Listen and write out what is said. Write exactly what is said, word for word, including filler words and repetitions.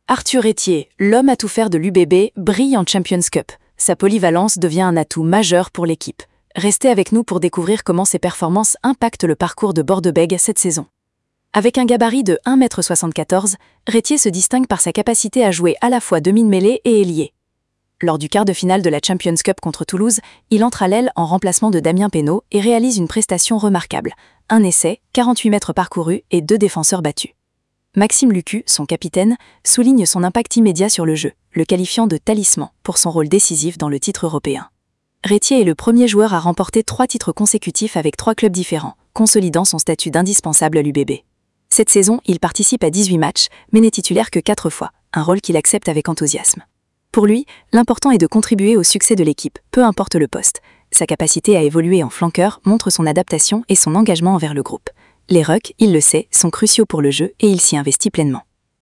Arthur Etier, l'homme à tout faire de l'U B B, brille en Champions Cup. Sa polyvalence devient un atout majeur pour l'équipe. Restez avec nous pour découvrir comment ses performances impactent le parcours de Bordebeg cette saison. Avec un gabarit de un mètre soixante-quatorze, Etier se distingue par sa capacité à jouer à la fois demi-mêlée et ailier. Lors du quart de finale de la Champions Cup contre Toulouse, il entre à l'aile en remplacement de Damien Penaud et réalise une prestation remarquable. Un essai, quarante-huit mètres parcourus et deux défenseurs battus. Maxime Lucu, son capitaine, souligne son impact immédiat sur le jeu, le qualifiant de talisman pour son rôle décisif dans le titre européen. Etier est le premier joueur à remporter trois titres consécutifs avec trois clubs différents, consolidant son statut d'indispensable à l'U B B. Cette saison, il participe à dix-huit matchs, mais n'est titulaire que quatre fois, un rôle qu'il accepte avec enthousiasme. Pour lui, l'important est de contribuer au succès de l'équipe, peu importe le poste. Sa capacité à évoluer en flanqueur montre son adaptation et son engagement envers le groupe. Les rucks, il le sait, sont cruciaux pour le jeu et il s'y investit pleinement.